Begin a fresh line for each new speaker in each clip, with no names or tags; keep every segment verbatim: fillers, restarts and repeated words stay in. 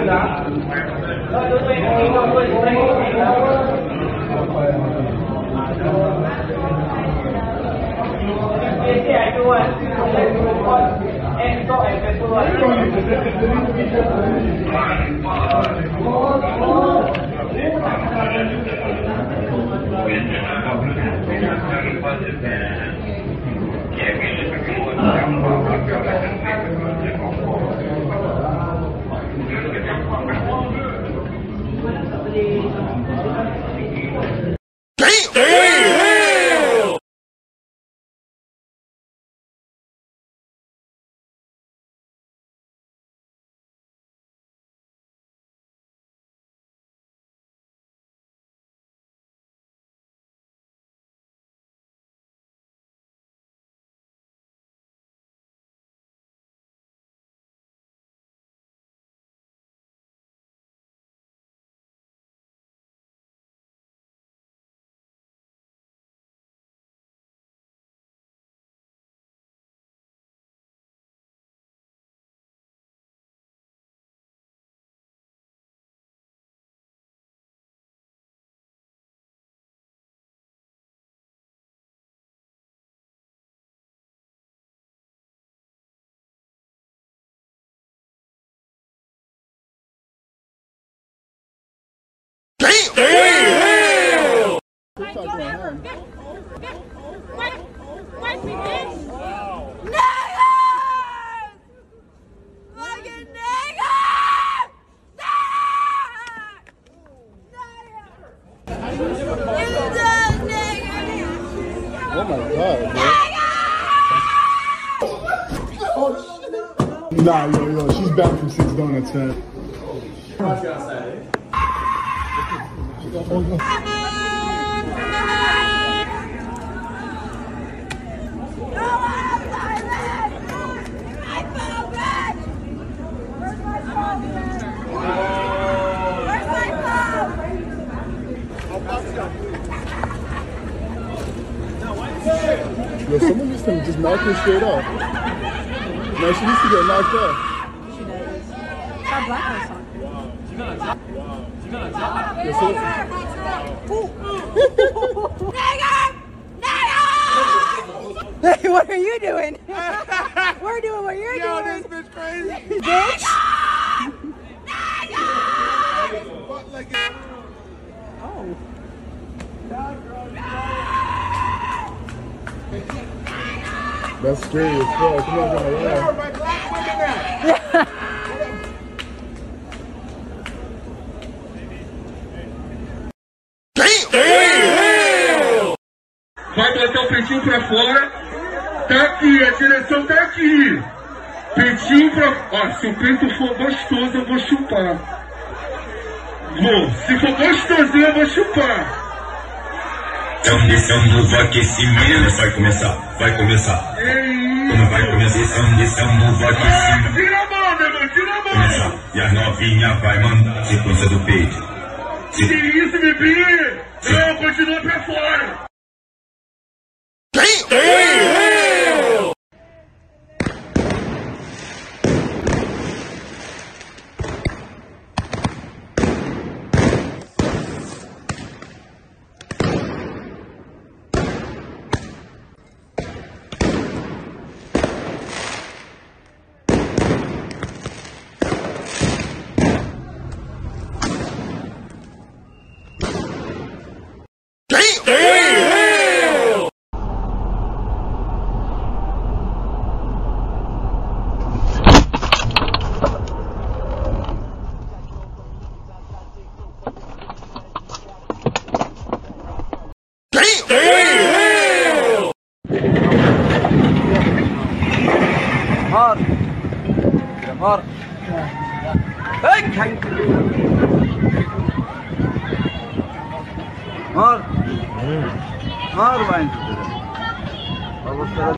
Damn!
Oh my god, bro. Nah, yo, yo, she's back from Six Donuts, man. Yo, someone needs to just knock her straight off. No, she needs to get knocked off.
She does. Stop black or something.
Yo, so
Hey, what are you doing? We're doing what you're
Yo,
doing.
this bitch crazy.
Bitch. Oh.
that's scary as fuck. I'm not gonna lie.
My black women now.
Vai botar o peitinho pra fora. Tá aqui, a direção tá aqui. Peitinho pra... Ó, se o peito for gostoso, eu vou chupar. Vou. Se for gostosinho, eu vou chupar.
Então, descendo do aquecimento. Vai começar, vai começar. Como vai começar? Descendo, descendo do aquecimento.
Tira a mão, meu irmão, tira a mão.
Começar. E a novinha vai mandar sequência do peito.
Que isso, bebê? Não, continua pra fora.
Mar. Mar. Hey! Mar. Mar ben.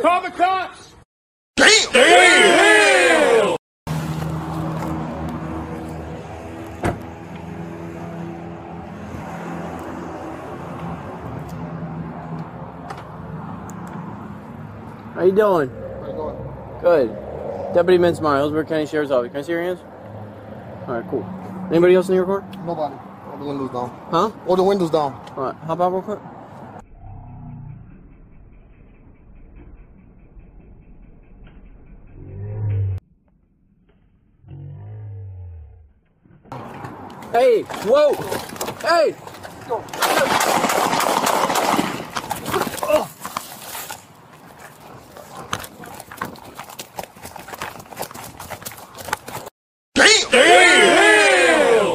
Call the cops!
Damn!
Damn!
How you doing?
How you going?
Good. Deputy Minsmeyer, Hillsborough County Sheriff's Office. Can I see your hands? Alright, cool. Anybody else in your car?
Nobody. All the windows down.
Huh?
All the windows down.
Alright, hop out real quick. Hey! Whoa! Hey! Oh.
Damn!
Damn!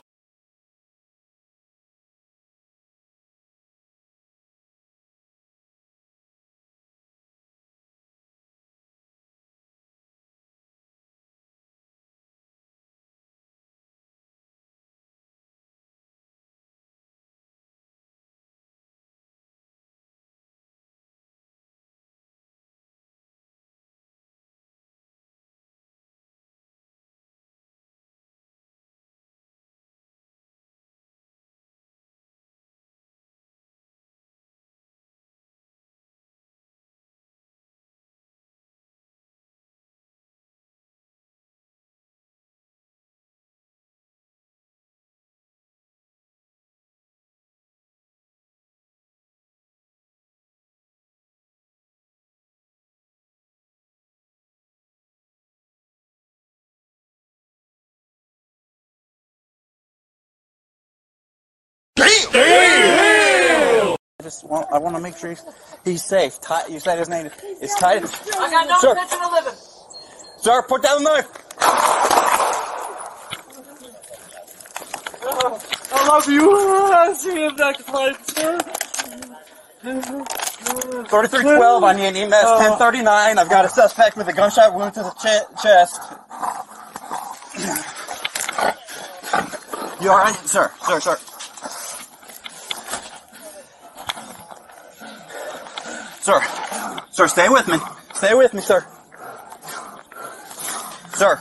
Damn!
Damn!
I just want, I want to make sure he's, he's safe. Ty, you said his name is Titus.
I got no
Sir.
intention of living.
Sir, put down the knife.
I love you. I see him back to life, sir.
thirty-three twelve, I need an E M S ten thirty-nine. I've got a suspect with a gunshot wound to the ch chest. You alright? Sir, sir, sir. Sir, sir, stay with me. Stay with me, sir. Sir.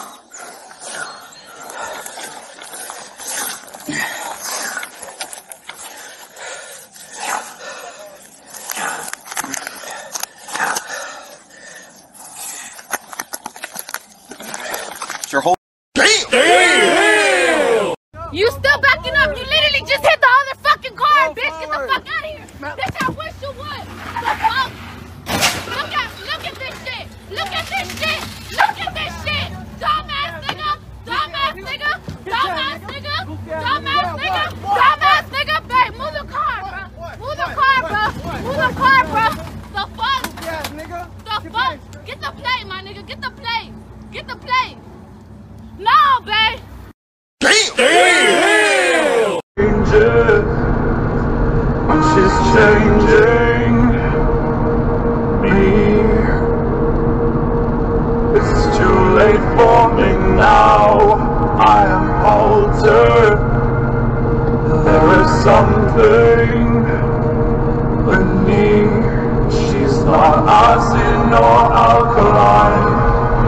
Sure, hold.
Damn!
Damn!
You still backing up? You literally just hit the other fucking car, bitch. Get the fuck out of here. Bitch, I wish you would. The fuck? Look at, look at this shit. Look at this shit. Look at this shit. Dumbass nigga. Dumbass nigga. Dumbass nigga. Dumbass nigga. Dumbass nigga. Babe, move the car, bro. Move the car, bro. Move the car, bro. The fuck? The fuck? Get the plate, my nigga. Get the plate. Get the plate. No, babe.
Damn!
Damn!
She's changing me. It's too late for me now. I am altered. There is something beneath. She's not acid nor alkaline.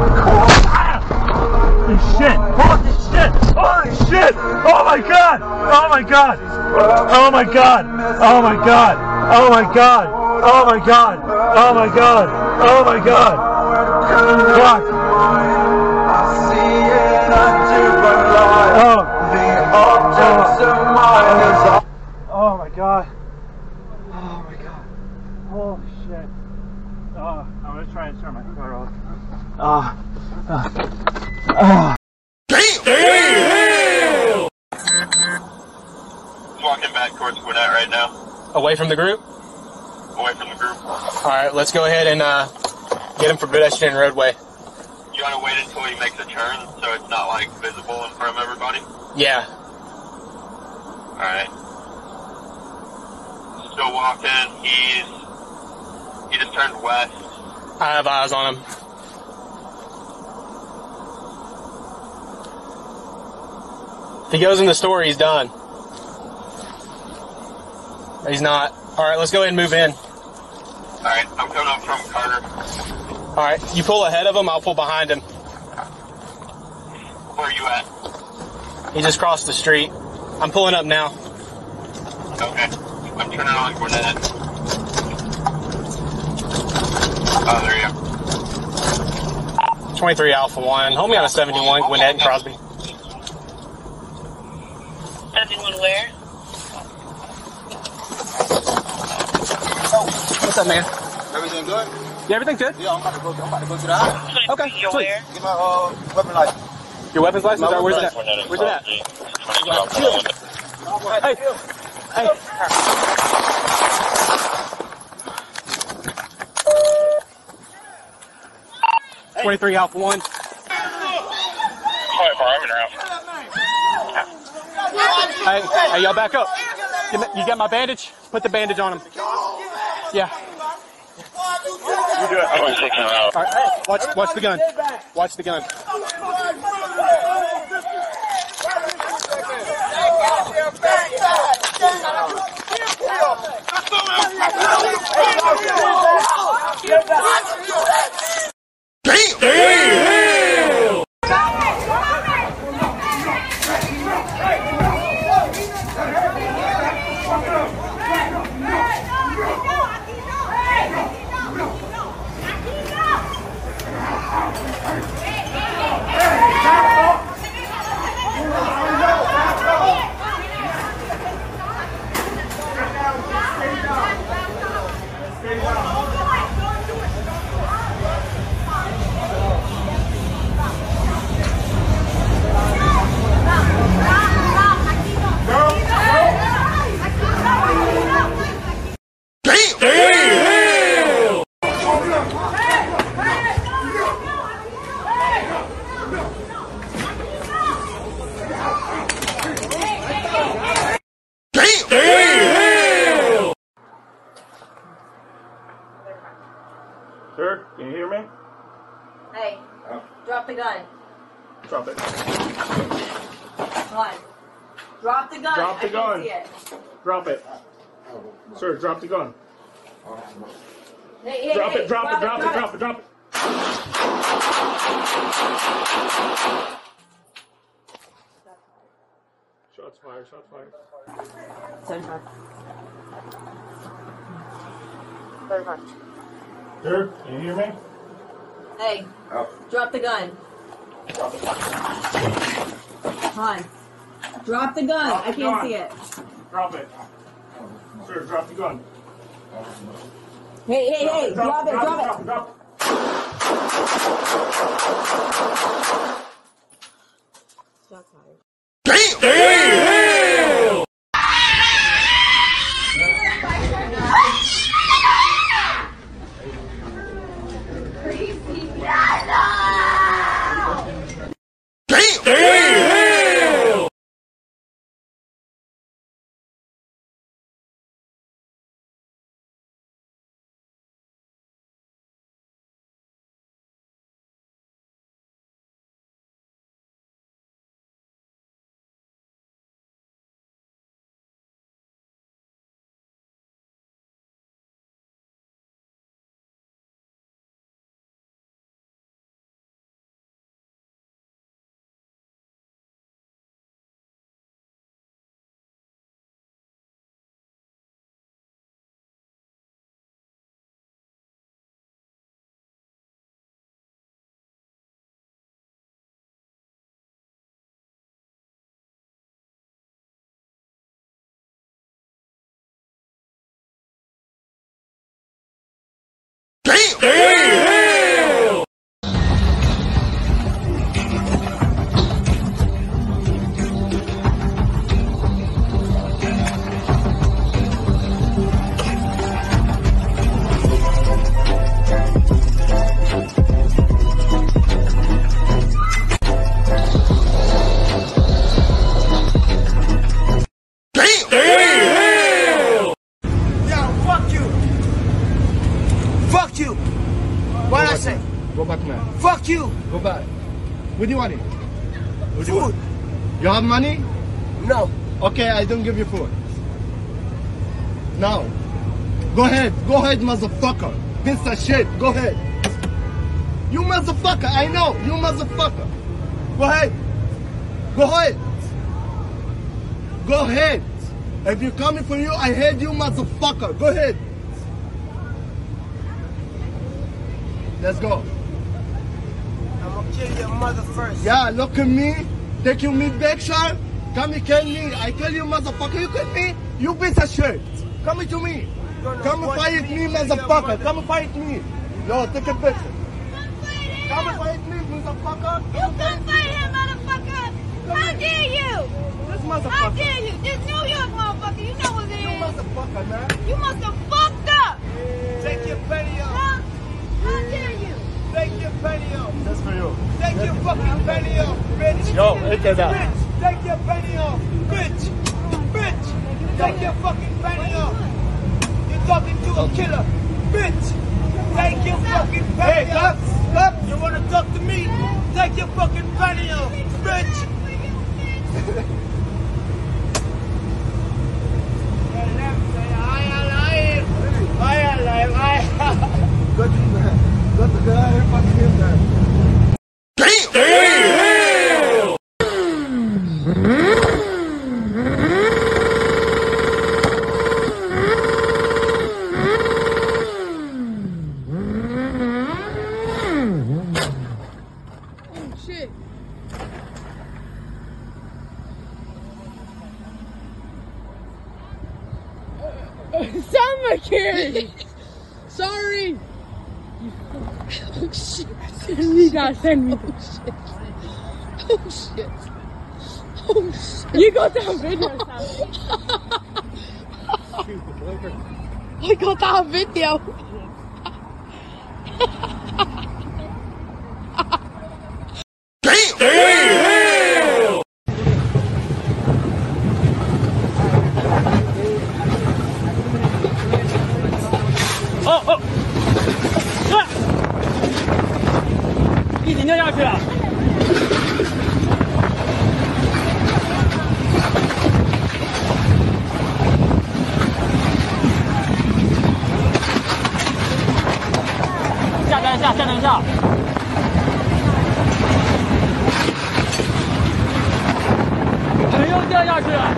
Holy shit! Holy shit! Holy shit! Oh my god! Oh my god! Oh my god! Oh my god! Oh my god! Oh my god! Oh my god! Oh my god! Fuck! I see in a different light. Oh. The objects of mine is. Oh my god! Oh my god! Holy shit! Oh, I'm gonna try and turn my car off. Ah. Uh, uh.
Damn!
Damn!
Walking back towards Gwinnett right now.
Away from the group?
Away from the group.
Alright, let's go ahead and uh, get him for pedestrian roadway.
You want to wait until he makes a turn so it's not like visible in front of everybody?
Yeah.
Alright. Still walking. He's... He just turned west.
I have eyes on him. If he goes in the store, he's done. He's not. Alright, let's go ahead and move in.
Alright, I'm coming up from Carter.
All right, you pull ahead of him, I'll pull behind him.
Where are you at?
He just crossed the street. I'm pulling up now.
Okay. I'm turning on Gwinnett. Oh, there you go.
twenty-three Alpha one. Hold me on a seventy-one, Gwinnett and Crosby.
seventy-one where?
What's up, man?
Everything good?
Yeah, everything's good.
Yeah, I'm about to go. I'm about to go to the house.
Okay,
You're
sweet.
where?
Get my uh, weapon license.
Your weapons license?
My
Or where's it
weapons
at? Where's it at? Hey, hey. twenty-three Alpha one. Hey, hey, y'all back up. You you got my bandage? Put the bandage on him. Yeah.
You do it. I'm going to take him out.
All right, hey, watch, watch the gun. Watch the gun.
Damn! Damn!
Sir, can you hear me?
Hey, drop the gun.
Drop it.
Come on. Drop the gun.
Drop the
I
gun.
Can't see it.
Drop it. Sir, drop the gun.
Hey, hey,
Drop
hey,
it, drop it, drop it, drop it, drop it. Shots fired, shots fired.
seventy-five. thirty-five.
Sir, can you hear me?
Hey, drop the gun.
Drop it.
Come on. Drop the gun.
Drop
I
the
can't
gun.
see it.
Drop it. Sir, drop the gun.
Hey, hey, hey, drop, it, drop,
drop
it.
it, drop it.
Shots fired.
Damn! Damn! Damn! Damn! Damn! Damn! Damn! Damn!
Yo, fuck you. Fuck you. What I say?
Go back, man.
Fuck you.
Go back. What do you want? What do you
Food.
want? You have money?
No.
Okay, I don't give you food. Now, Go ahead. Go ahead, motherfucker. Piece of shit. Go ahead. You motherfucker. I know. You motherfucker. Go ahead. Go ahead. Go ahead. If you're coming for you, I hate you, motherfucker. Go ahead. Let's go.
I'm gonna kill your mother first.
Yeah, look at me. Take you me back, sir. Come and kill me. I kill you, motherfucker. You kill me. You piece of shit. Come to me. Come and fight me, motherfucker. Come and fight me. Yo, take a picture. Come and fight me, motherfucker.
You can fight him, motherfucker. How dare you?
This motherfucker.
How dare you? This New York motherfucker. You know what it is.
You motherfucker, man.
You must have fucked up.
Take your penny off.
Huh? How dare you?
Take your penny off.
That's for you.
Take your fucking penny off, bitch.
Yo, look at that.
Bitch, take your penny off. Bitch. Bitch. Take your fucking penny off. You're talking to a killer. Bitch. Take your fucking penny
Hey,
off.
stop. Stop.
You wanna talk to me? Take your fucking penny off. Bitch.
Good man. Good guy. Fuck him, man.
Shit. Summer carry. Sorry. Oh shit. You gotta send me. Oh shit. Oh shit. Oh shit. You got that video, Sally. I got that video.
Oh oh！啊！一起掉下去了。下单下下单下。人又掉下去了。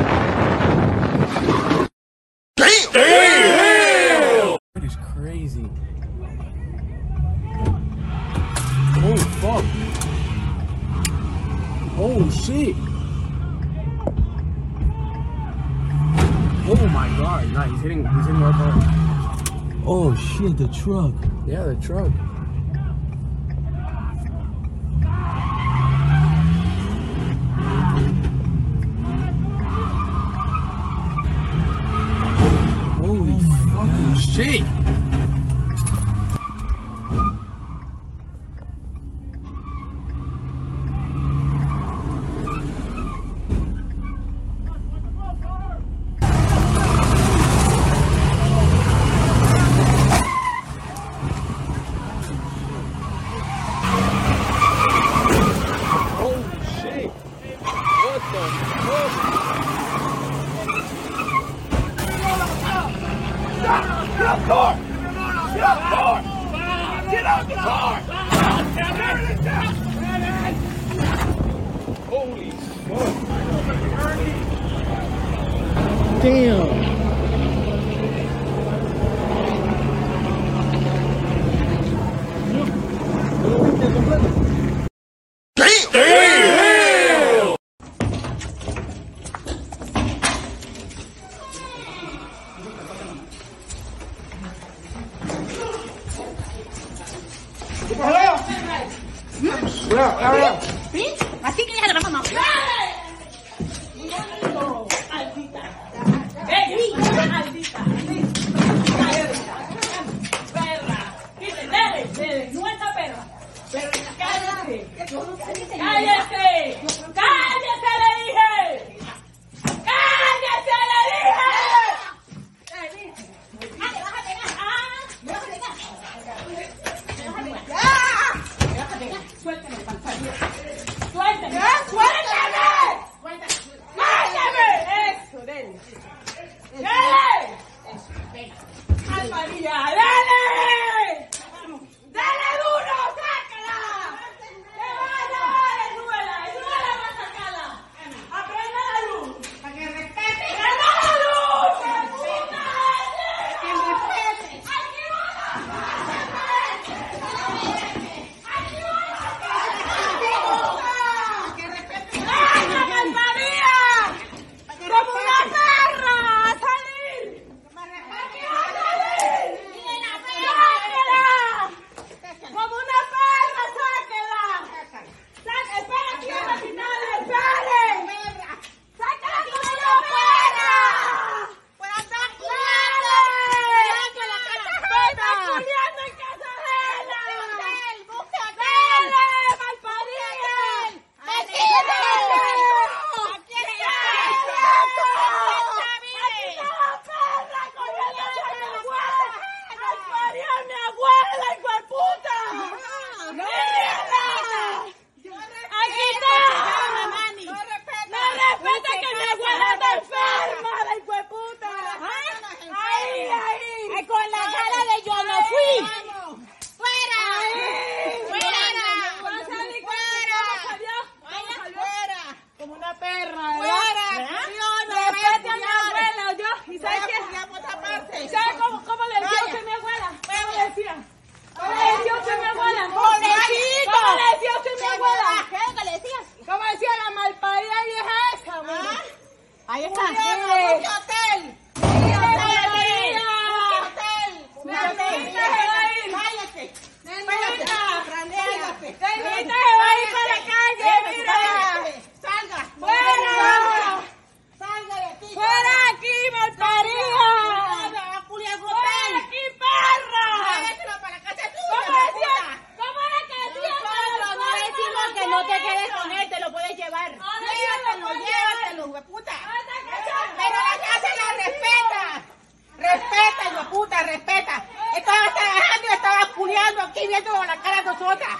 That is crazy. Oh fuck. Oh shit. Oh my god. Nah, he's hitting he's hitting our car.
Oh shit, the truck.
Yeah, the truck. Holy fucking shit. Damn.
Así que déjala, mamá.
¡Cállese! ¡Cállese, le dije! ¡Cállese, le dije! Suéltame el pantalón. hotel! ¡Cállate! ¡Cállate! ¡Salga! ¡Fuera! ¡Salga de aquí!
¡Fuera aquí, malparida!
¡Fuera aquí, perra! ¡Váyatelo para la casa tuya!
¿Cómo decía? ¿Cómo era que decía?
Nosotros no decimos que no te quedes con él, te lo puedes llevar. Llévatelo, llévatelo, hueputa. Pero la casa la respeta. Respeta, hueputa, respeta. Estaba trabajando y estaba culiando aquí viendo la cara de nosotras.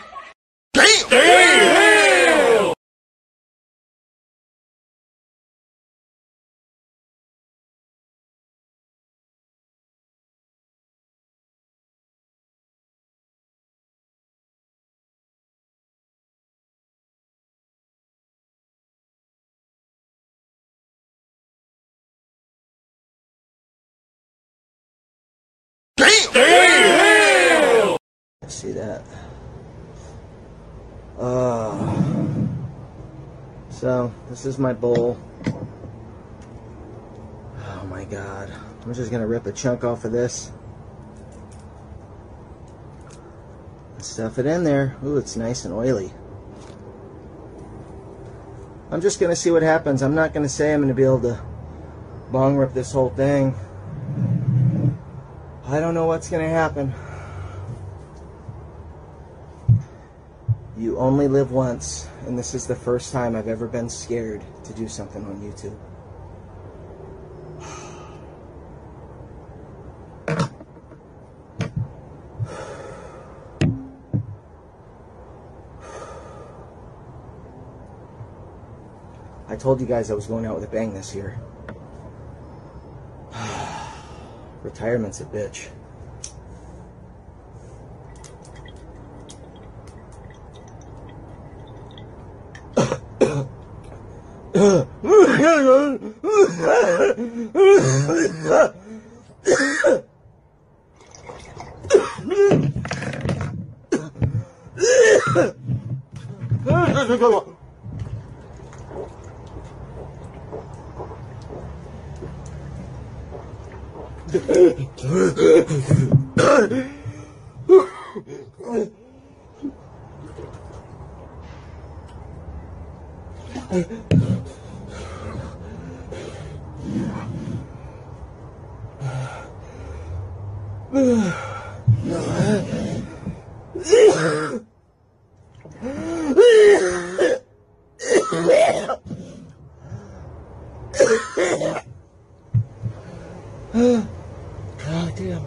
See that? Oh. So, this is my bowl. Oh my god. I'm just gonna rip a chunk off of this. And stuff it in there. Ooh, it's nice and oily. I'm just gonna see what happens. I'm not gonna say I'm gonna be able to bong rip this whole thing. I don't know what's gonna happen. You only live once, and this is the first time I've ever been scared to do something on YouTube. I told you guys I was going out with a bang this year. Retirement's a bitch. God damn.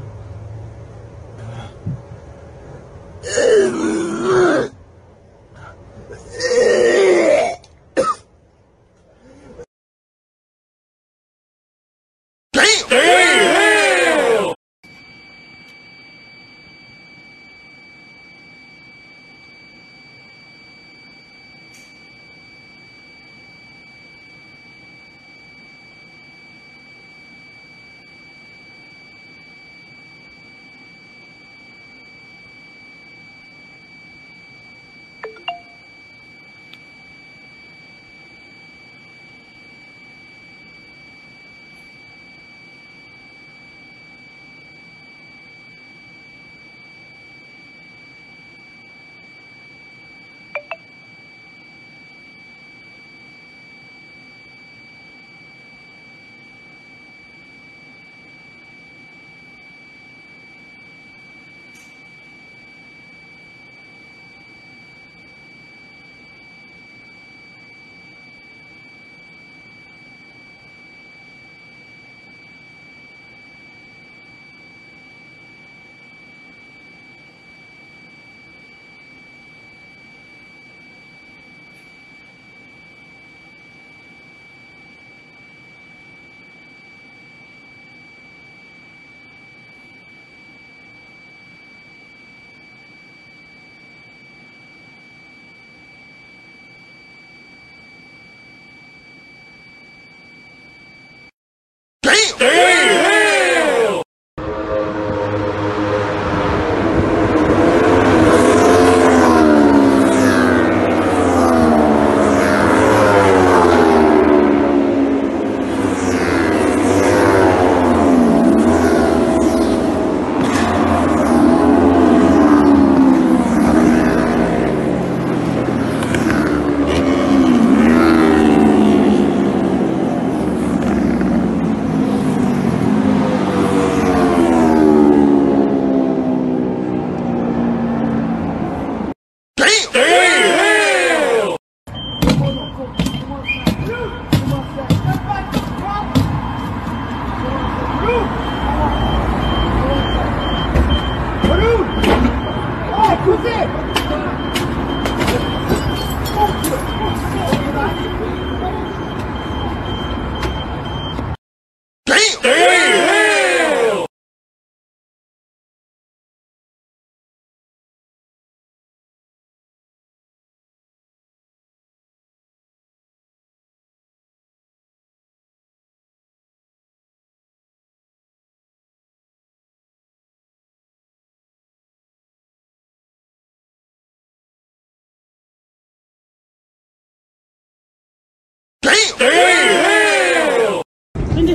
Damn! Hindi.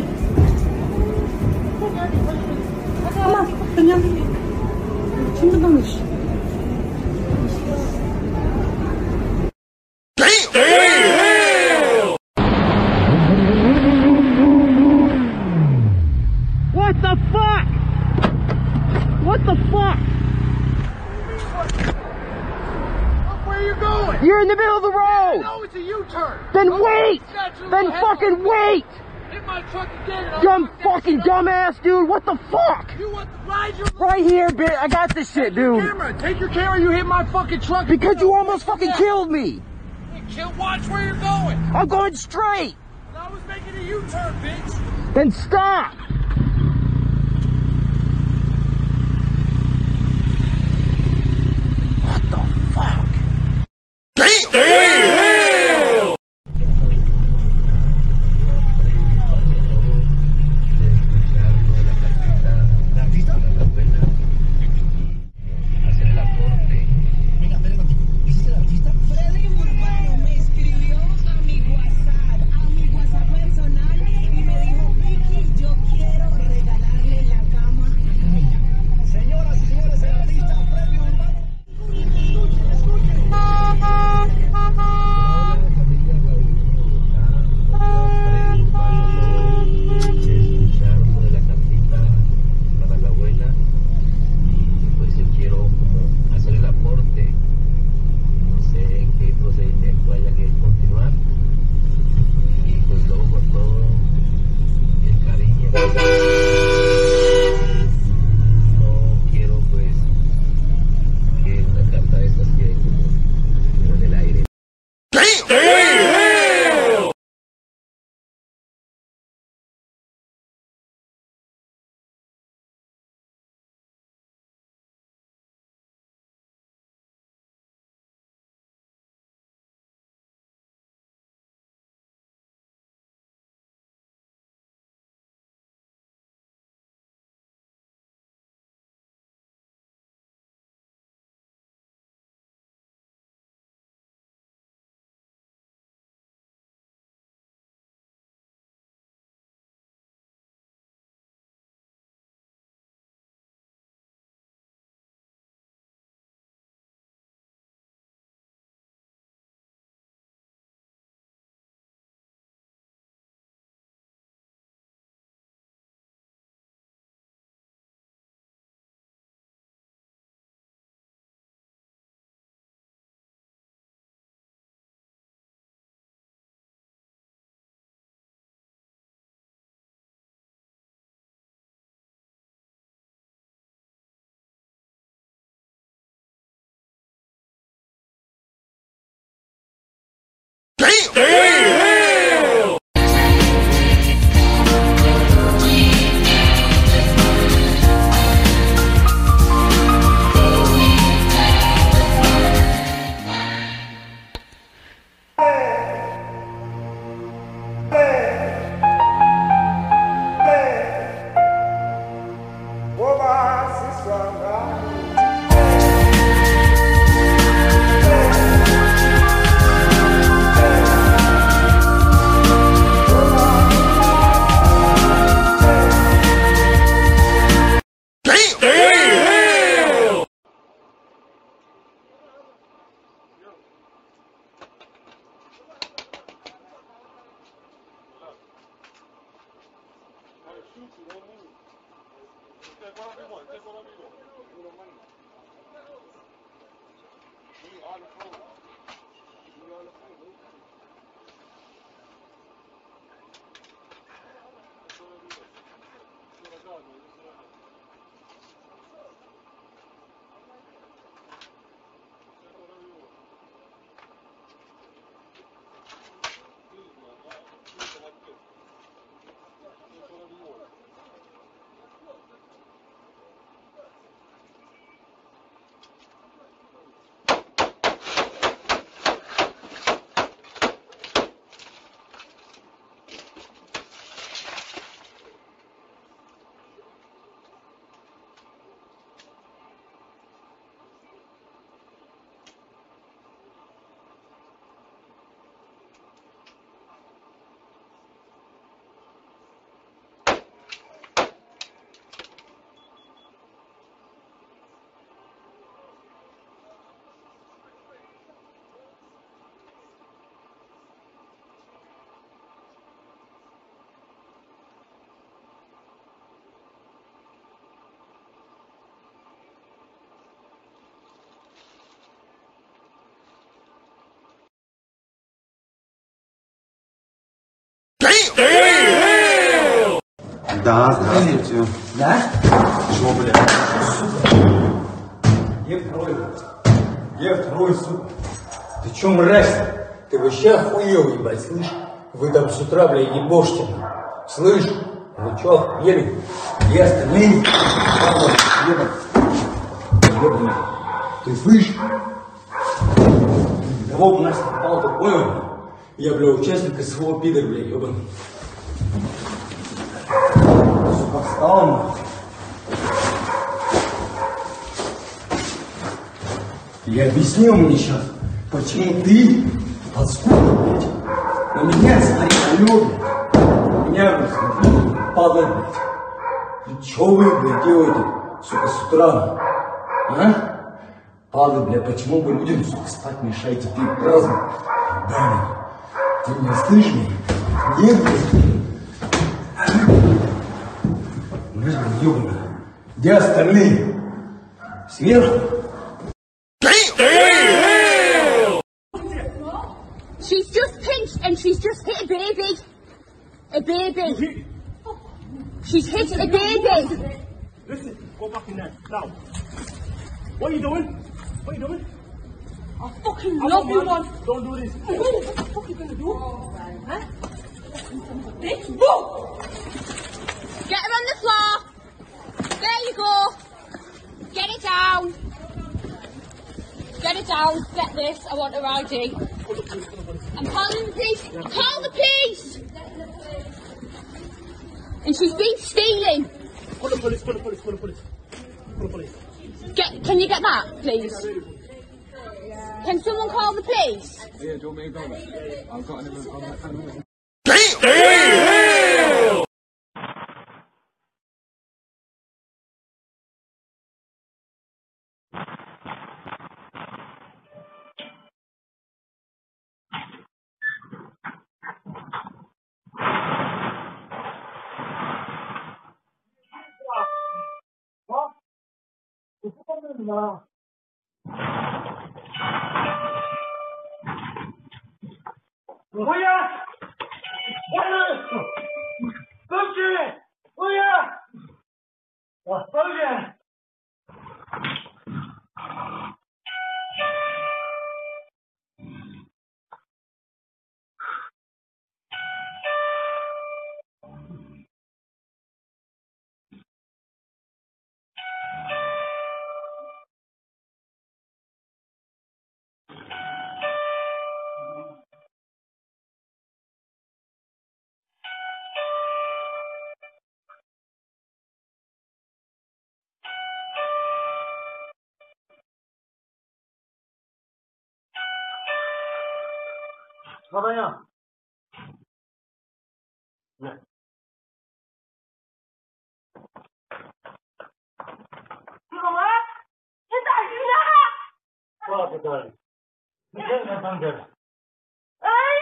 Ama, kanya. Şimdi konuş. Damn! What the fuck? What the fuck?
Where are you going?
You're in the middle of the road!
No, it's a U-turn.
Then
Oh,
wait!
statue
Then
of
fucking wait!
Hit my truck again. and I'll
Dumb
knock that
fucking
shit off.
dumbass dude, what the fuck?
You want to ride your
Right here, bitch. I got this shit, dude.
camera? Take your camera. You hit my fucking truck.
Because you almost fucking killed me.
Kill. Watch where you're going.
I'm going straight.
I was making a U-turn, bitch.
Then stop. What the fuck? Damn! Damn!
Hacer el aporte. Venga, espera, ¿ese es el artista?
Freddy Urbano me escribió a mi WhatsApp, a mi WhatsApp personal y me dijo, Vicky, yo quiero regalarle la cama a ella.
Señoras y señores, el artista Freddy Urbano. Escuchen, escuchen. Se escucharon lo de la cartita para la abuela y pues yo quiero como hacer el aporte. No sé en qué procedimiento haya que continuar y pues luego con todo el cariño no quiero pues que una carta de estas quede como, como en el aire.
Damn! Damn! Damn!
Да, здравствуйте.
Да?
Чего, блядь?
Где второй? Где второй, сука? Ты чё, мразь? Ты вообще охуел, ебать, слышь? Вы там с утра, блядь, ебошьте. Слышь? Вы чё, охуели? Где остальные? Ебаный. Ты слышь? Кого бы нас попал, ты понял? Я, бля, участник СВО, пидор, бля, ебаный. Сука, встал, нахуй. Я объяснил мне сейчас, почему ты, паскуда, блядь, на меня смотри, алё, блядь, на меня, блядь, смотри, падай, блядь. И чё вы, блядь, делаете, сука, с утра, а? Падай, блядь, почему вы людям, сука, спать мешаете, ты праздник, да, ты меня слышишь, блядь? Нет, блядь. Знаешь, блядь, ёбаная, где остальные? Сверху?
She's just pinched and she's just hit a baby. A baby. She's hit a baby.
Listen, go back in there. Now. What are you doing? What are you doing?
I fucking love you, man.
Don't do this.
What the fuck are you gonna do? Huh? Bitch, whoa! Get her on the floor. There you go. Get it down. Get it down. Get this. I want her I D. I'm calling the police. Call the police. And she's been stealing.
Call the police. Call the police. Call the police. Call the police.
Get. Can you get that, please? Can someone call the police?
Yeah, do you want me to go there? I've got another comment.
Damn! Damn! Oya! Oya! Oye! Oya! Oye! Babaya. Ne? Mama, kita gila. Wah, betul. Mungkin nggak tanggal. Ay,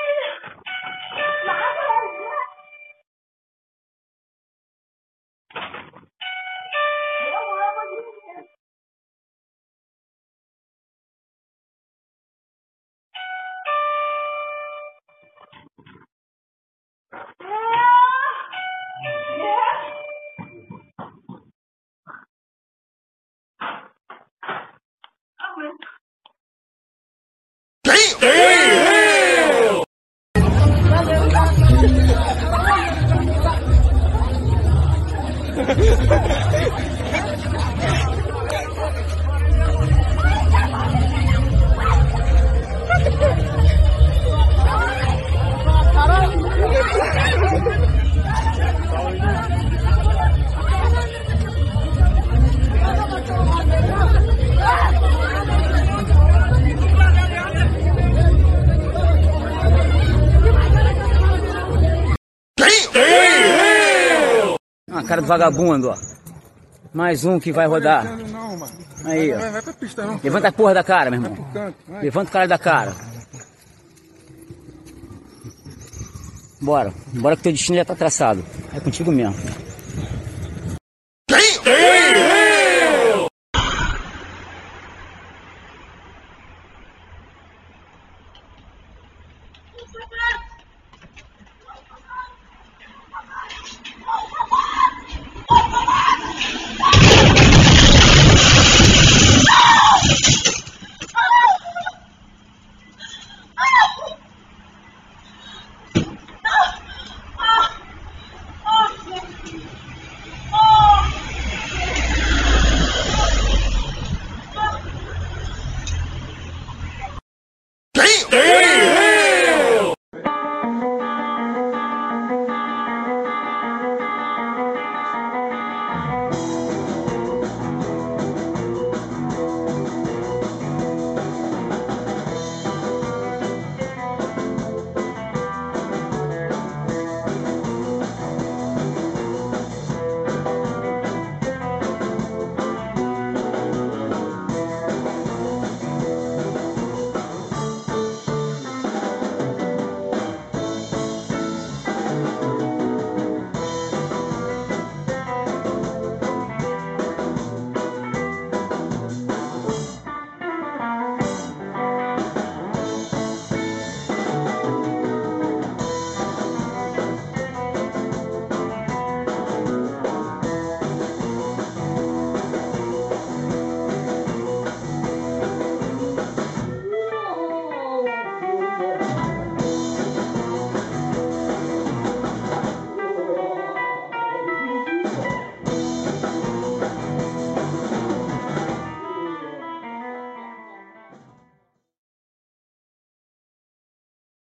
Ah, cara do vagabundo, ó. Mais um que vai rodar. Aí, ó. Levanta a porra da cara, meu irmão. Levanta o cara da cara. Bora. Bora que teu destino já tá traçado. É contigo mesmo.